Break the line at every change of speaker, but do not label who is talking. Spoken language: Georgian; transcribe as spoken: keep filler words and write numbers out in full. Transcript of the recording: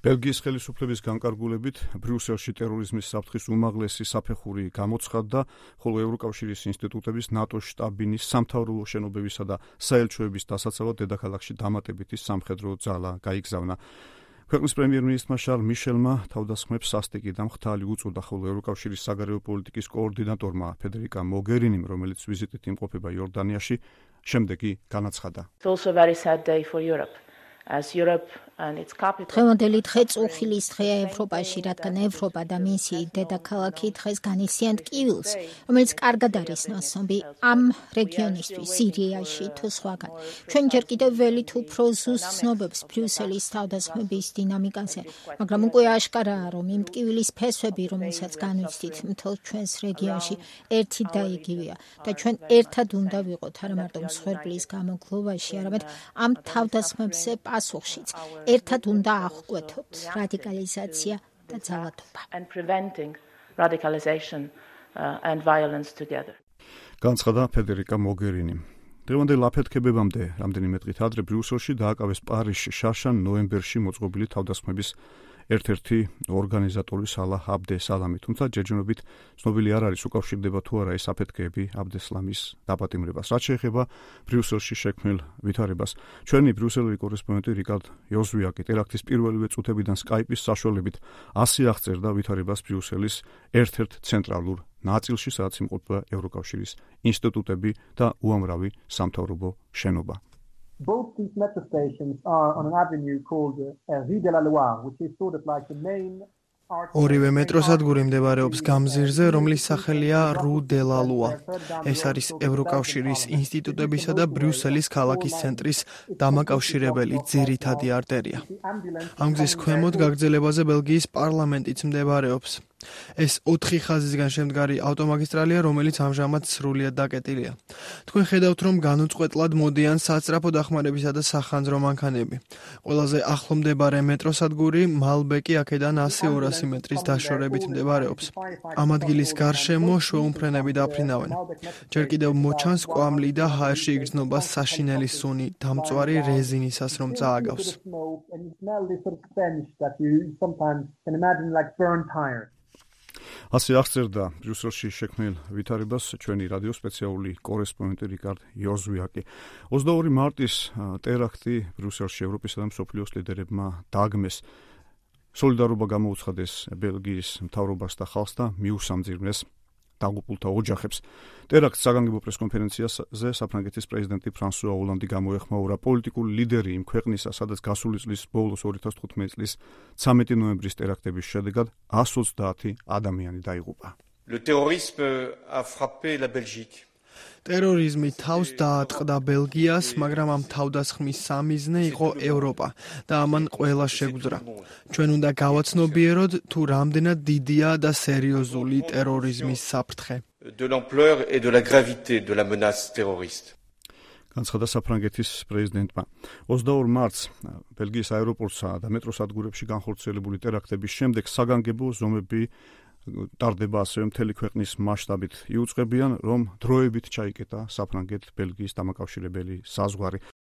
ბელგიის ხელისუფლების განკარგულებით ბრიუსელში ტერორიზმის საფრთხის უმაღლესი საფეხური გამოცხადდა, ხოლო ევროკავშირის ინსტიტუტების ნატოს შტაბინის სამთავრობო შენობებისა და საელჩოების დასაცავად დედაქალაქში დამატებითი სამხედრო ძალა გაიგზავნა. ქვეყნის პრემიერ-მინისტრმა შარლ მიშელმა თავდასხმებს სასტიკი და მხთალი უწოდა, ხოლო ევროკავშირის საგარეო პოლიტიკის კოორდინატორმა ფედერიკა მოგერინიმ, რომელიც ვიზიტით იმყოფება იორდანიაში, შემდეგი განაცხადა.
დღევანდელი დღე წუხილის დღეა ევროპაში, რადგან ევროპა და მისი დედაქალაქი დღეს განიცდიან ტკივილს, რომელიც კარგად არის ნაცნობი ამ რეგიონისთვის, სირიაში თუ სხვაგან. ჩვენ ჯერ კიდევ ველით უფრო ზუსტ ცნობებს ბრიუსელის თავდასხმების დინამიკაზე, მაგრამ უკვე აშკარაა, რომ იმ ტკივილის ფესვები, რომელსაც განვიცდით მთელ ჩვენს რეგიონში, ერთი და იგივეა და ჩვენ ერთად უნდა ვიყოთ არა მარტო მსხვერპლის გამოგლობაში, არამედ ამ თავდასხმებზე პასუხშიც. ერთად უნდა აღკვეთოთ რადიკალიზაცია და ძალადობა.
განცხადა ფედერიკა მოგერინი. დღევანდელ აფეთქებებამდე რამდენიმე დღით ადრე ბრიუსელში დააკავეს პარიზში შარშან ნოემბერში მოწყობილი თავდასხმების ერთ-ერთი ორგანიზატორი სალაჰ აბდესალამი, თუმცა ჯერჯერობით ცნობილი არ არის უკავშირდება თუ არა ეს აფეთქეები აბდესლამის დაპატიმრებას. რაც შეეხება ბრიუსელში შექმნილ ვითარებას, ჩვენი ბრიუსელური კორესპონდენტი რიკარდ იოზვიაკი ტერაქტის პირველივე წუთებიდან სკაიპის საშუალებით ასე აღწერდა ვითარებას ბრიუსელის ერთ-ერთ ცენტრალურ ნაწილში, სადაც იმყოფება ევროკავშირის ინსტიტუტები და უამრავი სამთავრობო შენობა.
Both these metro stations are on an avenue called uh, Rue de la Loire, which is sort of like the main
ორივე მეტროსადგური მდებარეობს გამზირზე, რომლის სახელია Rue de la Loire. ეს არის ევროკავშირის ინსტიტუტებისა და ბრიუსელის ქალაქის ცენტრის დამაკავშირებელი ძირითადი არტერია. ამ გზის ქვემოთ გაგრძელებაზე ბელგიის პარლამენტიც მდებარეობს. ეს ოთხი ხაზისგან შემდგარი ავტომაგისტრალია, რომელიც ამჟამად სრულიად დაკეტილია. თქვენ ხედავთ, რომ განუწყვეტლად მოდიან საცრაფო დახმარებისა და სახანძრო მანქანები. ყველაზე ახლო მდებარე მეტროსადგური მალბეკი აქედან ასი ორასი მეტრის დაშორებით მდებარეობს. ამ ადგილის გარშემო შვეუმფრენები დაფრინავენ. ჯერ კიდევ მოჩანს კვამლი და ჰაერში იგრძნობა საშინელი სუნი, დამწვარი რეზინისას რომ წააგავს.
ასე აღწერდა ბრიუსელში შექმნილ ვითარებას ჩვენი რადიოს სპეციალური კორესპონდენტი რიკარდ იოზვიაკი. ოცდაორი მარტის ტერაქტი ბრიუსელში ევროპისა და მსოფლიოს ლიდერებმა დააგმეს. სოლიდარობა გამოუცხადეს ბელგიის მთავრობას და ხალხს და მიუსამძიმნეს დაღუპულთა ოჯახებს. ტერაქტს საგანგებო პრესკონფერენციაზე საფრანგეთის პრეზიდენტი ფრანსუა ოლანდი გამოეხმაურა პოლიტიკური ლიდერი იმ ქვეყნისა, სადაც გასული წლის ბოლოს ორი ათას თხუთმეტი წლის ცამეტი ნოემბრის ტერაქტების შედეგად εκατს ოცდაათი ადამიანი დაიღუპა.
Le terrorisme a frappé la Belgique.
ტერორიზმი თავს დაატყდა ბელგიას, მაგრამ ამ თავდასხმის სამიზნე იყო ევროპა და ამან ყველა შეგვძრა. ჩვენ უნდა გავაცნობიეროთ თუ რამდენად დიდია და სერიოზული ტერორიზმის საფრთხე.
De l'ampleur et de la gravité de la menace terroriste.
განცხადა საფრანგეთის პრეზიდენტმა. ოცდაორ მარტს ბელგიის აეროპორტსა და მეტროსადგურებში განხორციელებული ტერაქტების შემდეგ საგანგებო ზომები ტარდება ასევე მთელი ქვეყნის მასშტაბით. იუწყებიან, რომ დროებით ჩაიკეტა საფრანგეთ-ბელგიის დამაკავშირებელი საზღვარი.